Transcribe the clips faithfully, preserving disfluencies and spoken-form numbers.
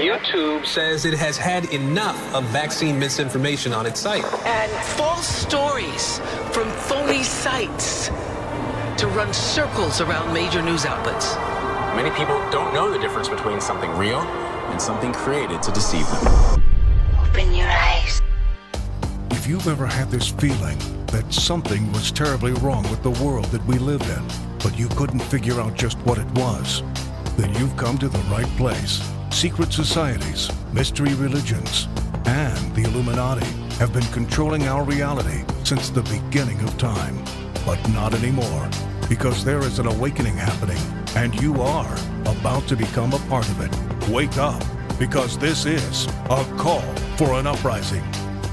YouTube says it has had enough of vaccine misinformation on its site. And false stories from phony sites to run circles around major news outlets. Many people don't know the difference between something real and something created to deceive them. Open your eyes. If you've ever had this feeling that something was terribly wrong with the world that we live in, but you couldn't figure out just what it was, then you've come to the right place. Secret societies, mystery religions, and the Illuminati have been controlling our reality since the beginning of time. But not anymore, because there is an awakening happening, and you are about to become a part of it. Wake up, because this is a call for an uprising.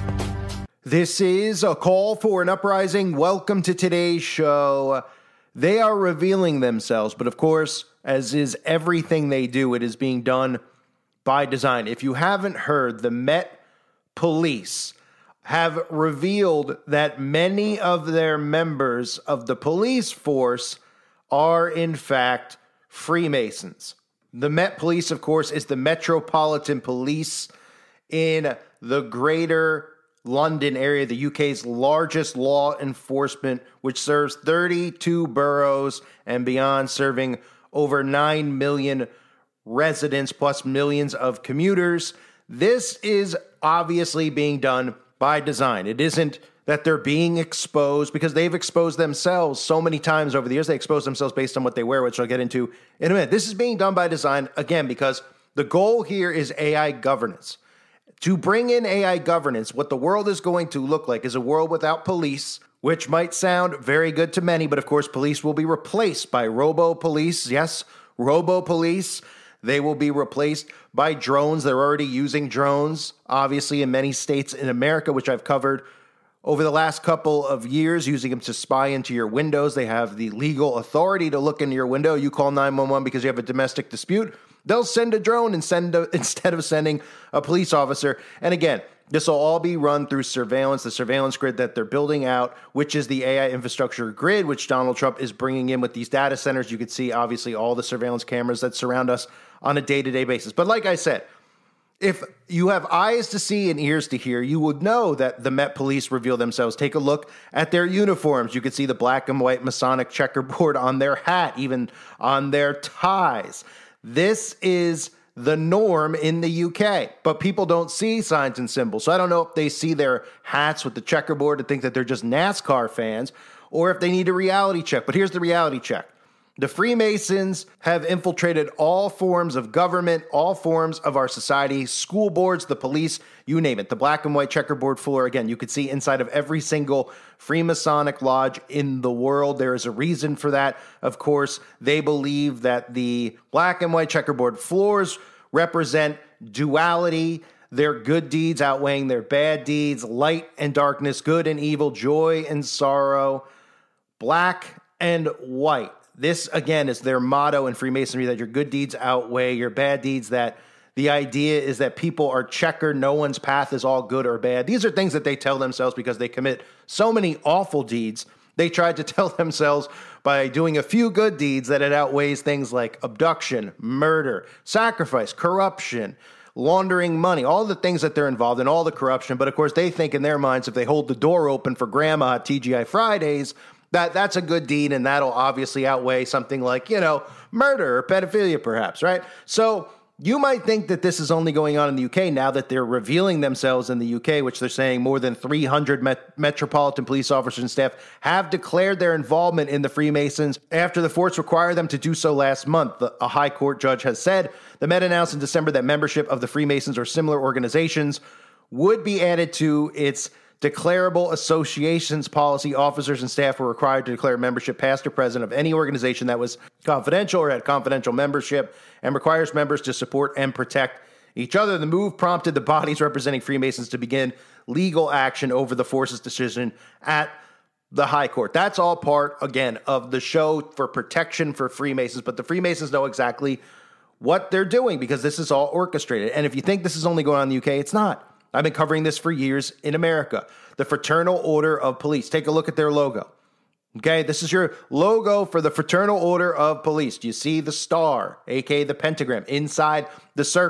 This is a call for an uprising. Welcome to today's show. They are revealing themselves, but of course, as is everything they do, it is being done by design. If you haven't heard, the Met Police have revealed that many of their members of the police force are, in fact, Freemasons. The Met Police, of course, is the Metropolitan Police in the Greater London area, the U K's largest law enforcement, which serves thirty-two boroughs and beyond, serving over nine million residents plus millions of commuters. This is obviously being done by design. It isn't that they're being exposed, because they've exposed themselves so many times over the years. They expose themselves based on what they wear, which I'll get into in a minute. This is being done by design, again, because the goal here is A I governance. To bring in A I governance, what the world is going to look like is a world without police, which might sound very good to many, but of course, police will be replaced by robo-police. Yes, robo-police. They will be replaced by drones. They're already using drones, obviously, in many states in America, which I've covered over the last couple of years, using them to spy into your windows. They have the legal authority to look into your window. You call nine one one because you have a domestic dispute. They'll send a drone and send a, instead of sending a police officer. And again, this will all be run through surveillance, the surveillance grid that they're building out, which is the A I infrastructure grid, which Donald Trump is bringing in with these data centers. You could see, obviously, all the surveillance cameras that surround us on a day-to-day basis. But like I said, if you have eyes to see and ears to hear, you would know that the Met Police reveal themselves. Take a look at their uniforms. You could see the black and white Masonic checkerboard on their hat, even on their ties. This is the norm in the U K, but people don't see signs and symbols. So I don't know if they see their hats with the checkerboard and think that they're just NASCAR fans, or if they need a reality check. But here's the reality check. The Freemasons have infiltrated all forms of government, all forms of our society, school boards, the police, you name it. The black and white checkerboard floor, again, you could see inside of every single Freemasonic lodge in the world. There is a reason for that. Of course, they believe that the black and white checkerboard floors represent duality, their good deeds outweighing their bad deeds, light and darkness, good and evil, joy and sorrow, black and white. This, again, is their motto in Freemasonry, that your good deeds outweigh your bad deeds, that the idea is that people are checkered, no one's path is all good or bad. These are things that they tell themselves because they commit so many awful deeds. They tried to tell themselves by doing a few good deeds that it outweighs things like abduction, murder, sacrifice, corruption, laundering money, all the things that they're involved in, all the corruption. But of course, they think in their minds, if they hold the door open for grandma at T G I Fridays, that that's a good deed, and that'll obviously outweigh something like, you know, murder or pedophilia, perhaps, right? So you might think that this is only going on in the U K now that they're revealing themselves in the U K, which they're saying more than three hundred met- Metropolitan Police officers and staff have declared their involvement in the Freemasons after the force required them to do so last month. The, a high court judge has said the Met announced in December that membership of the Freemasons or similar organizations would be added to its declarable associations policy. Officers and staff were required to declare membership past or present of any organization that was confidential or had confidential membership, and requires members to support and protect each other. The move prompted the bodies representing Freemasons to begin legal action over the force's decision at the High Court. That's all part, again, of the show for protection for Freemasons, but the Freemasons know exactly what they're doing because this is all orchestrated. And if you think this is only going on in the U K, it's not. I've been covering this for years in America. The Fraternal Order of Police. Take a look at their logo. Okay, this is your logo for the Fraternal Order of Police. Do you see the star, aka the pentagram, inside the circle?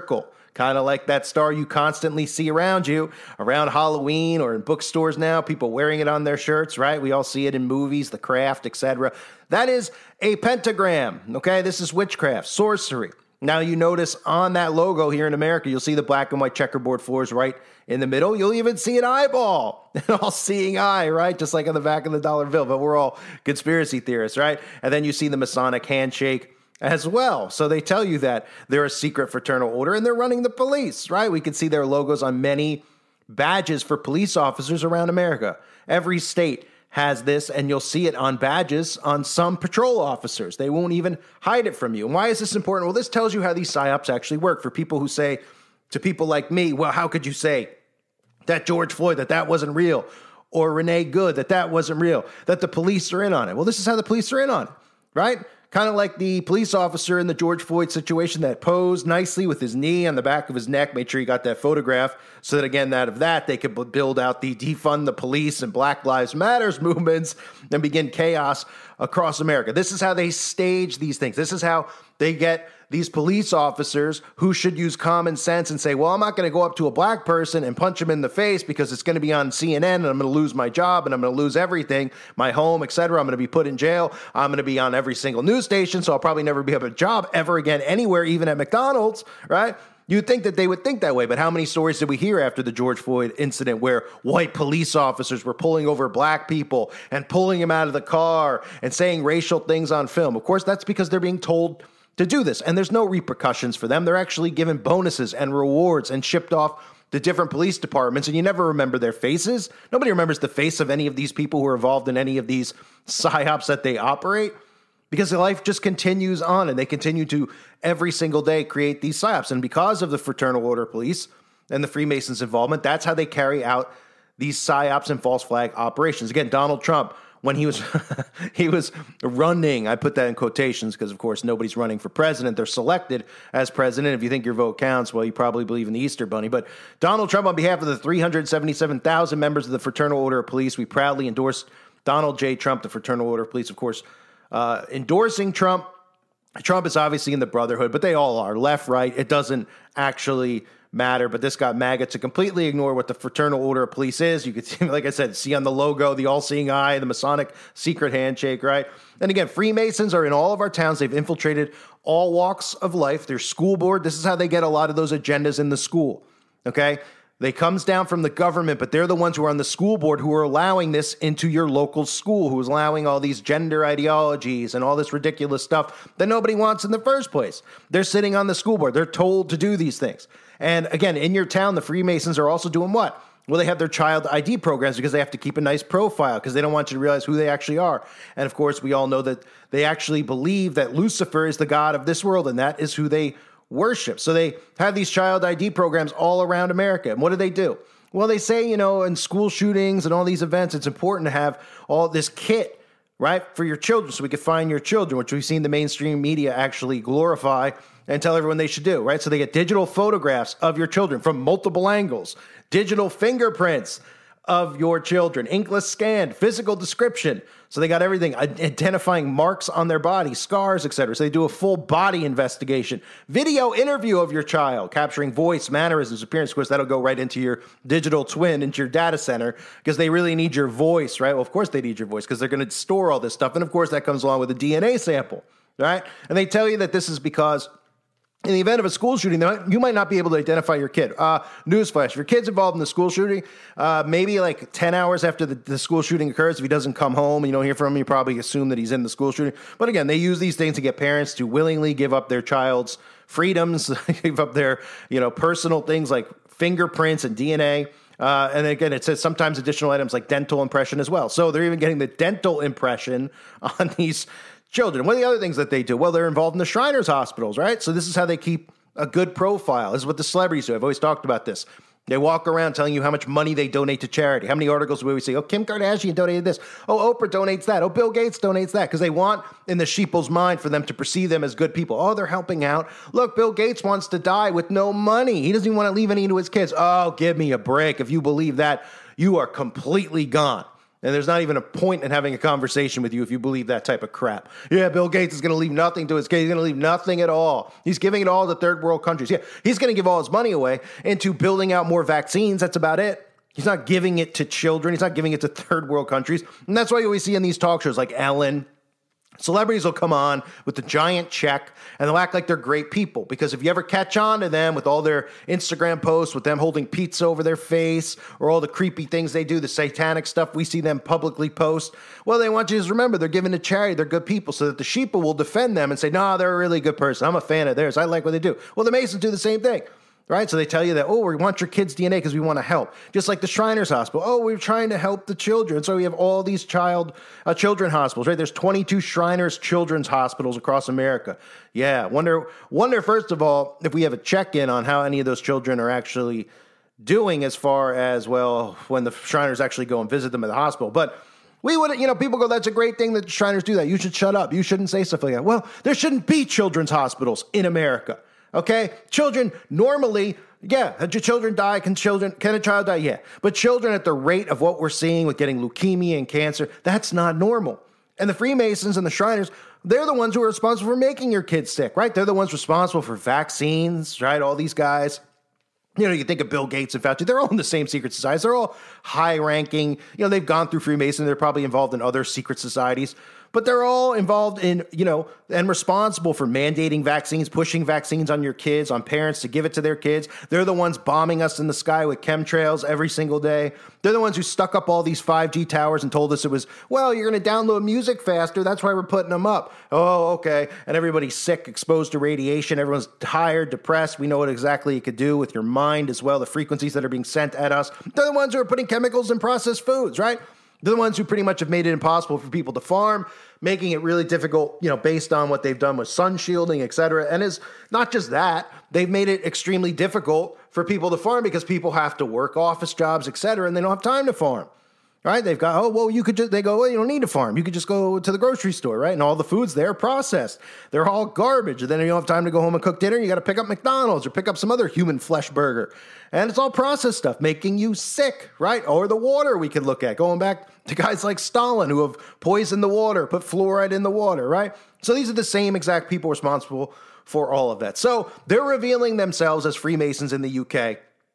kind of like that star you constantly see around you, around Halloween or in bookstores now, people wearing it on their shirts, right? We all see it in movies, The Craft, et cetera. That is a pentagram, okay? This is witchcraft, sorcery. Now you notice on that logo here in America, you'll see the black and white checkerboard floors right in the middle. You'll even see an eyeball, an all-seeing eye, right? Just like on the back of the dollar bill, but we're all conspiracy theorists, right? And then you see the Masonic handshake as well. So they tell you that they're a secret fraternal order and they're running the police, right? We can see their logos on many badges for police officers around America. Every state has this, and you'll see it on badges on some patrol officers. They won't even hide it from you. And why is this important? Well, this tells you how these psyops actually work. For people who say to people like me, well, how could you say that George Floyd, that that wasn't real, or Renee Good, that that wasn't real, that the police are in on it? Well, this is how the police are in on it, right? Kind of like the police officer in the George Floyd situation that posed nicely with his knee on the back of his neck, made sure he got that photograph so that, again, out of that, they could build out the defund the police and Black Lives Matters movements and begin chaos across America. This is how they stage these things. This is how they get these police officers who should use common sense and say, well, I'm not going to go up to a black person and punch him in the face because it's going to be on C N N and I'm going to lose my job and I'm going to lose everything, my home, et cetera. I'm going to be put in jail. I'm going to be on every single news station, so I'll probably never be able to have a job ever again anywhere, even at McDonald's, right? You'd think that they would think that way, but how many stories did we hear after the George Floyd incident where white police officers were pulling over black people and pulling them out of the car and saying racial things on film? Of course, that's because they're being told to do this, and there's no repercussions for them. They're actually given bonuses and rewards and shipped off to different police departments, and you never remember their faces. Nobody remembers the face of any of these people who are involved in any of these psyops that they operate, because life just continues on, and they continue to every single day create these psyops. And because of the Fraternal Order Police and the Freemasons' involvement, that's how they carry out these psyops and false flag operations. Again, Donald Trump, when he was he was running, I put that in quotations because, of course, nobody's running for president. They're selected as president. If you think your vote counts, well, you probably believe in the Easter Bunny. But Donald Trump, on behalf of the three hundred seventy-seven thousand members of the Fraternal Order of Police, we proudly endorsed Donald J. Trump, the Fraternal Order of Police, of course, uh, endorsing Trump. Trump is obviously in the Brotherhood, but they all are, left, right. It doesn't actually matter, but this got MAGA to completely ignore what the Fraternal Order of Police is. You could see, like I said, see on the logo, the all-seeing eye, the Masonic secret handshake, right? And again, Freemasons are in all of our towns. They've infiltrated all walks of life. Their school board, this is how they get a lot of those agendas in the school, okay? They comes down from the government, but they're the ones who are on the school board who are allowing this into your local school, who is allowing all these gender ideologies and all this ridiculous stuff that nobody wants in the first place. They're sitting on the school board. They're told to do these things. And again, in your town, the Freemasons are also doing what? Well, they have their child I D programs because they have to keep a nice profile because they don't want you to realize who they actually are. And of course, we all know that they actually believe that Lucifer is the god of this world, and that is who they worship. So they have these child I D programs all around America. And what do they do? Well, they say, you know, in school shootings and all these events, it's important to have all this kit, right, for your children so we can find your children, which we've seen the mainstream media actually glorify and tell everyone they should do, right? So they get digital photographs of your children from multiple angles, digital fingerprints of your children, inkless scanned, physical description. So they got everything, identifying marks on their body, scars, et cetera. So they do a full body investigation, video interview of your child, capturing voice, mannerisms, appearance. Of course, that'll go right into your digital twin, into your data center, because they really need your voice, right? Well, of course they need your voice because they're going to store all this stuff. And of course, that comes along with a D N A sample, right? And they tell you that this is because in the event of a school shooting, you might not be able to identify your kid. Uh, newsflash, if your kid's involved in the school shooting, uh, maybe like ten hours after the, the school shooting occurs, if he doesn't come home and you don't hear from him, you probably assume that he's in the school shooting. But again, they use these things to get parents to willingly give up their child's freedoms, give up their, you know, personal things like fingerprints and D N A. Uh, and again, it says sometimes additional items like dental impression as well. So they're even getting the dental impression on these children. What are the other things that they do? Well, they're involved in the Shriners hospitals, right? So this is how they keep a good profile. This is what the celebrities do. I've always talked about this. They walk around telling you how much money they donate to charity. How many articles do we see? Oh, Kim Kardashian donated this. Oh, Oprah donates that. Oh, Bill Gates donates that. Because they want in the sheeple's mind for them to perceive them as good people. Oh, they're helping out. Look, Bill Gates wants to die with no money. He doesn't even want to leave any to his kids. Oh, give me a break. If you believe that, you are completely gone. And there's not even a point in having a conversation with you if you believe that type of crap. Yeah, Bill Gates is going to leave nothing to his kids. He's going to leave nothing at all. He's giving it all to third world countries. Yeah, he's going to give all his money away into building out more vaccines. That's about it. He's not giving it to children. He's not giving it to third world countries. And that's why you always see in these talk shows like Ellen, celebrities will come on with the giant check and they'll act like they're great people, because if you ever catch on to them with all their Instagram posts, with them holding pizza over their face, or all the creepy things they do, the satanic stuff we see them publicly post, well, they want you to just remember they're giving to charity. They're good people, so that the sheeple will defend them and say, no, they're a really good person. I'm a fan of theirs. I like what they do. Well, the Masons do the same thing. Right? So they tell you that, oh, we want your kids' D N A because we want to help. Just like the Shriners Hospital. Oh, we're trying to help the children. So we have all these child uh, children hospitals, right? There's twenty-two Shriners Children's Hospitals across America. Yeah. Wonder, wonder, first of all, if we have a check-in on how any of those children are actually doing, as far as, well, when the Shriners actually go and visit them at the hospital. But we would, you know, people go, that's a great thing that the Shriners do that. You should shut up. You shouldn't say stuff like that. Well, there shouldn't be children's hospitals in America. Okay, children normally, yeah, do children die? Can children, can a child die? Yeah, but children at the rate of what we're seeing with getting leukemia and cancer, that's not normal. And the Freemasons and the Shriners, they're the ones who are responsible for making your kids sick, right? They're the ones responsible for vaccines, right? All these guys. You know, you think of Bill Gates and Fauci, they're all in the same secret societies. They're all high-ranking. You know, they've gone through Freemason. They're probably involved in other secret societies. But they're all involved in, you know, and responsible for mandating vaccines, pushing vaccines on your kids, on parents to give it to their kids. They're the ones bombing us in the sky with chemtrails every single day. They're the ones who stuck up all these five G towers and told us it was, well, you're going to download music faster. That's why we're putting them up. Oh, okay. And everybody's sick, exposed to radiation. Everyone's tired, depressed. We know what exactly it could do with your mind as well, the frequencies that are being sent at us. They're the ones who are putting chemicals in processed foods, right? They're the ones who pretty much have made it impossible for people to farm, making it really difficult, you know, based on what they've done with sun shielding, et cetera. And it's not just that, they've made it extremely difficult for people to farm because people have to work office jobs, et cetera, and they don't have time to farm. Right? They've got, oh, well, you could just, they go, well, you don't need to farm. You could just go to the grocery store, right? And all the foods there are processed. They're all garbage. And then you don't have time to go home and cook dinner. You got to pick up McDonald's or pick up some other human flesh burger. And it's all processed stuff, making you sick, right? Or the water we could look at, going back to guys like Stalin who have poisoned the water, put fluoride in the water, right? So these are the same exact people responsible for all of that. So they're revealing themselves as Freemasons in the U K.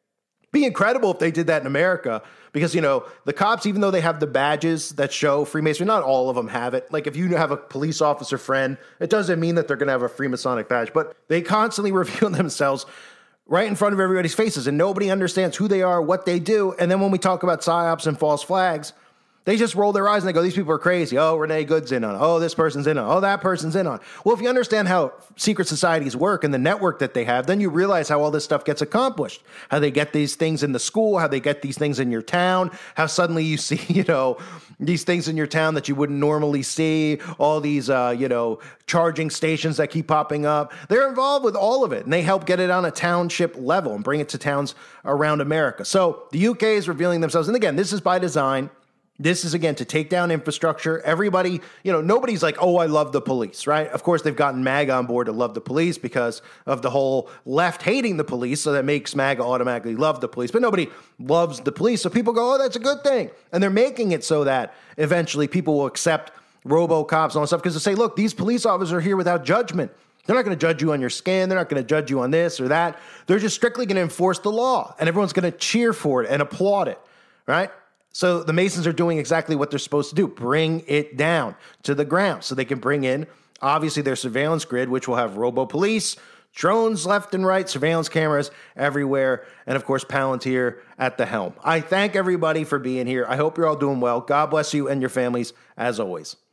Be incredible if they did that in America, because, you know, the cops, even though they have the badges that show Freemasonry, not all of them have it. Like if you have a police officer friend, it doesn't mean that they're going to have a Freemasonic badge, but they constantly reveal themselves right in front of everybody's faces, and nobody understands who they are, what they do. And then when we talk about psyops and false flags, they just roll their eyes and they go, these people are crazy. Oh, Renee Good's in on it. Oh, this person's in on it. Oh, that person's in on it. Well, if you understand how secret societies work and the network that they have, then you realize how all this stuff gets accomplished. How they get these things in the school, how they get these things in your town, how suddenly you see, you know, these things in your town that you wouldn't normally see, all these, uh, you know, charging stations that keep popping up. They're involved with all of it, and they help get it on a township level and bring it to towns around America. So the U K is revealing themselves. And again, this is by design. This is, again, to take down infrastructure. Everybody, you know, nobody's like, oh, I love the police, right? Of course, they've gotten MAGA on board to love the police because of the whole left hating the police. So that makes MAGA automatically love the police. But nobody loves the police. So people go, oh, that's a good thing. And they're making it so that eventually people will accept robo-cops and all that stuff because they say, look, these police officers are here without judgment. They're not going to judge you on your skin. They're not going to judge you on this or that. They're just strictly going to enforce the law. And everyone's going to cheer for it and applaud it, right? So the Masons are doing exactly what they're supposed to do, bring it down to the ground so they can bring in, obviously, their surveillance grid, which will have robo-police, drones left and right, surveillance cameras everywhere, and, of course, Palantir at the helm. I thank everybody for being here. I hope you're all doing well. God bless you and your families, as always.